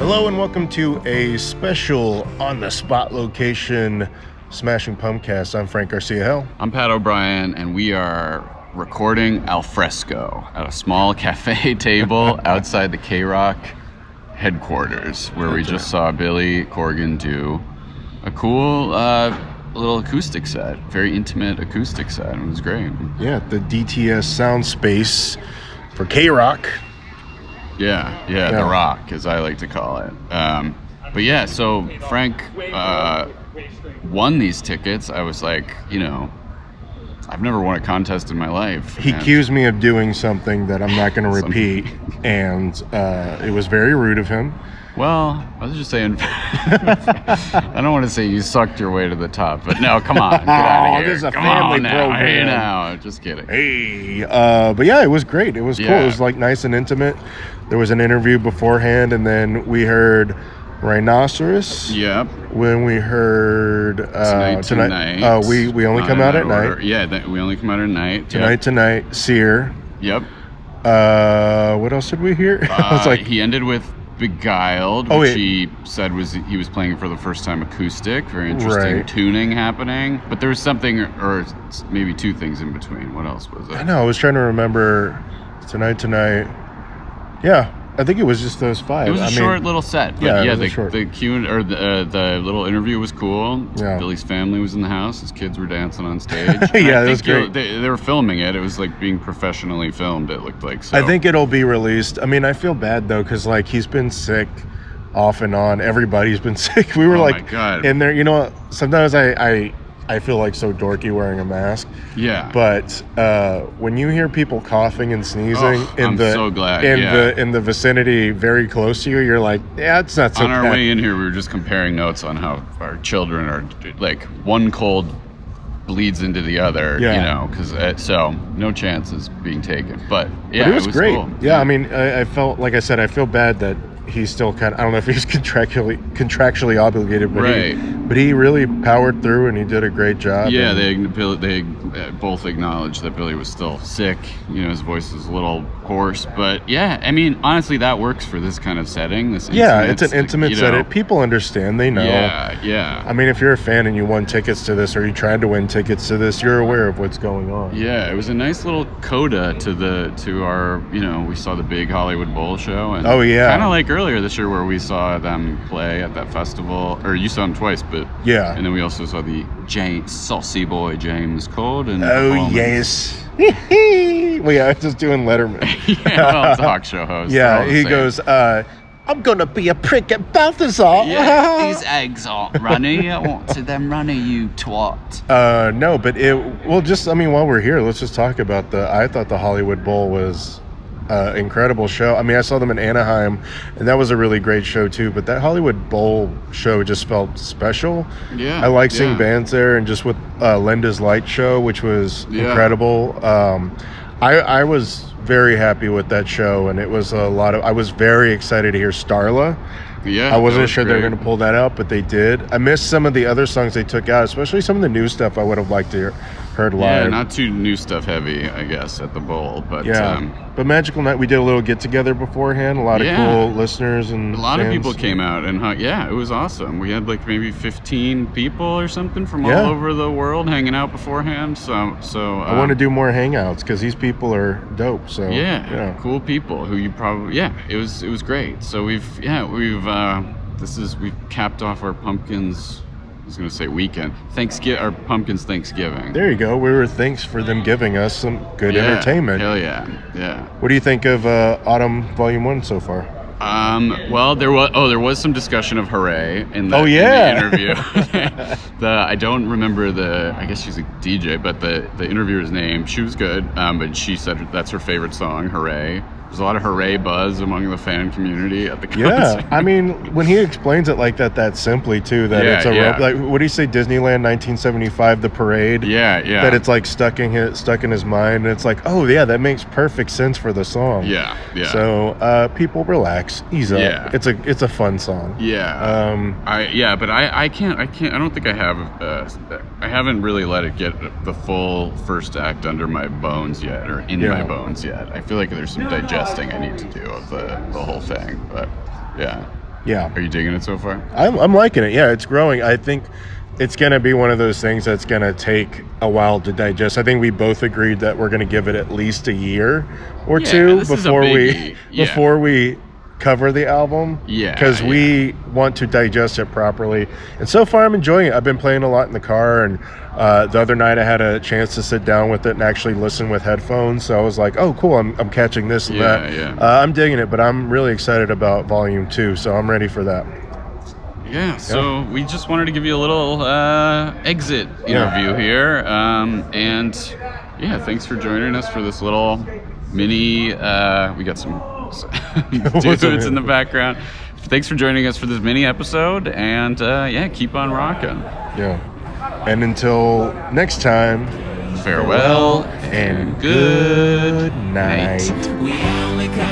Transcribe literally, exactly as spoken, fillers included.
Hello and welcome to a special on-the-spot location Smashing Pumpcast. I'm Frank Garcia Hill. I'm Pat O'Brien, and we are recording al fresco at a small cafe table outside the K-Rock headquarters, where we just saw Billy Corgan do a cool uh, little acoustic set, very intimate acoustic set. It was great. Yeah, the D T S sound space for K-Rock. Yeah, yeah, Yeah. The Rock, as I like to call it. Um, but yeah, so Frank uh, won these tickets. I was like, you know, I've never won a contest in my life. He and- accused me of doing something that I'm not going to repeat, and uh, it was very rude of him. Well, I was just saying, I don't want to say you sucked your way to the top, but no, come on, get out Oh, of here. this is a come family on now. program. Hey now, just kidding. Hey, uh, but yeah, it was great. It was cool. Yeah. It was like nice and intimate. There was an interview beforehand, and then we heard Rhinoceros. Yep. When we heard uh, Tonight, tonight. uh, we we only Not come in out that at night. order. Yeah, th- we only come out at night. Tonight, tonight, Sear. Yep. Uh, what else did we hear? Uh, I was like, he ended with Beguiled, Oh, which wait. he said was he was playing for the first time acoustic. Very interesting Right. tuning happening. But there was something, or maybe two things in between. What else was it? I know. I was trying to remember. Tonight, tonight. Yeah, I think it was just those five. It was a I mean, short little set, but yeah, it yeah, was a the short- the Q or the uh, the little interview was cool. Yeah. Billy's family was in the house. His kids were dancing on stage. And Yeah, I it was think great. They, they were filming it. It was like being professionally filmed. It looked like. So. I think it'll be released. I mean, I feel bad though, because like he's been sick off and on. Everybody's been sick. We were Oh, like my God. in there. You know what? Sometimes I, I I feel like so dorky wearing a mask. Yeah. But uh, when you hear people coughing and sneezing Oh, in I'm the so glad, in yeah. the in the vicinity very close to you, you're like, yeah, it's not so on our bad. way in here, we were just comparing notes on how our children are like one cold bleeds into the other. Yeah. You know, because uh, so no chances being taken. But yeah, But it was, great. Cool. Yeah, I mean, I, I felt like I said, I feel bad that he's still kind of. I don't know if he's contractually contractually obligated, but Right. he, but he really powered through and he did a great job. Yeah, and, they they uh, both acknowledged that Billy was still sick. You know, his voice is a little hoarse, but yeah, I mean, honestly, that works for this kind of setting. This yeah, intimate, it's an intimate you setting. know. People understand. They know. Yeah, yeah. I mean, if you're a fan and you won tickets to this, or you tried to win tickets to this, you're aware of what's going on. Yeah, it was a nice little coda to the to our, you know, we saw the big Hollywood Bowl show, and Oh, yeah. kind of like earlier this year where we saw them play at that festival, or you saw them twice, but Yeah. and then we also saw the James saucy boy James Corden. Oh performance. yes. Well, yeah, I was just doing Letterman. Yeah, well, talk show host. they're Yeah, all the he same. goes, uh, I'm gonna be a prick at Balthazar. Yeah, these eggs aren't runny. I want to them runny, you twat. Uh, no, but it. Well, just I mean, while we're here, let's just talk about the. I thought the Hollywood Bowl was uh, incredible show. I mean, I saw them in Anaheim, and that was a really great show too. But that Hollywood Bowl show just felt special. Yeah, I like seeing yeah. bands there, and just with uh, Linda's Light show, which was Yeah. incredible. Um, I I was very happy with that show, and it was a lot of. I was very excited to hear Starla. Yeah, I that wasn't was sure they were great. going to pull that out, but they did. I missed some of the other songs they took out, especially some of the new stuff I would have liked to hear, heard live. Yeah, not too new stuff heavy, I guess, at the bowl, but Yeah. um, But Magical Night, we did a little get together beforehand. A lot of Yeah. cool listeners and a lot of fans. people came out and hung, yeah, it was awesome. We had like maybe fifteen people or something from Yeah. all over the world hanging out beforehand. So, so I want to um, do more hangouts because these people are dope. So yeah, yeah. cool people who you probably yeah. It was it was great. So we've yeah we've uh, this is we've capped off our pumpkins. I was gonna say weekend Thanksgiving our pumpkins Thanksgiving. There you go. We were thanks for them giving us some good Yeah, entertainment. Hell yeah, yeah. What do you think of uh, Autumn Volume One so far? Um, well, there was oh, there was some discussion of Hooray in the, Oh, in yeah. the interview. the I don't remember the I guess she's a D J, but the the interviewer's name. She was good, um, but she said that's her favorite song, Hooray. There's a lot of hooray buzz among the fan community at the concert. Yeah, I mean, when he explains it like that, that simply too, that Yeah, it's a yeah. rope. Like, what do you say, Disneyland, nineteen seventy-five, the parade? yeah, yeah. That it's like stuck in his stuck in his mind, and it's like, oh yeah, that makes perfect sense for the song. yeah, yeah. So, uh, people relax, ease up. Yeah. It's a it's a fun song. yeah. Um, I yeah, but I, I can't I can't I don't think I have uh, I haven't really let it get the full first act under my bones yet or in Yeah. my bones yet. I feel like there's some digesting I need to do of the the whole thing, but yeah. Yeah. Are you digging it so far? I'm, I'm liking it. Yeah, it's growing. I think it's going to be one of those things that's going to take a while to digest. I think we both agreed that we're going to give it at least a year or Yeah, two this is a before we biggie. Yeah. before we cover the album. Yeah, because yeah. we want to digest it properly. And so far, I'm enjoying it. I've been playing a lot in the car, and uh, the other night I had a chance to sit down with it and actually listen with headphones. So I was like, "Oh, cool! I'm I'm catching this and Yeah, that." yeah. Uh, I'm digging it, but I'm really excited about Volume Two. So I'm ready for that. Yeah, so we just wanted to give you a little uh, exit Yeah. interview here. Um, and yeah, thanks for joining us for this little mini. Uh, we got some dudes in the background. Thanks for joining us for this mini episode. And uh, yeah, keep on rocking. Yeah. And until next time, Farewell and good good night. night. We only got